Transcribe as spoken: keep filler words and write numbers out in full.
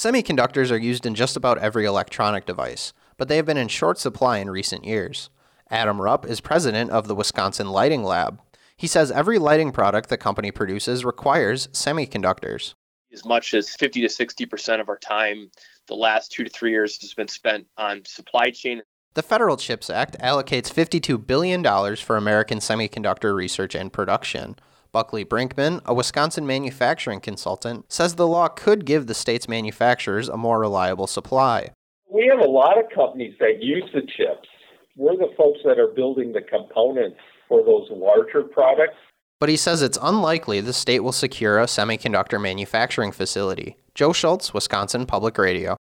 Semiconductors are used in just about every electronic device, but they have been in short supply in recent years. Adam Rupp is president of the Wisconsin Lighting Lab. He says every lighting product the company produces requires semiconductors. As much as fifty to sixty percent of our time the last two to three years has been spent on supply chain. The Federal CHIPS Act allocates fifty-two billion dollars for American semiconductor research and production. Buckley Brinkman, a Wisconsin manufacturing consultant, says the law could give the state's manufacturers a more reliable supply. We have a lot of companies that use the chips. We're the folks that are building the components for those larger products. But he says it's unlikely the state will secure a semiconductor manufacturing facility. Joe Schultz, Wisconsin Public Radio.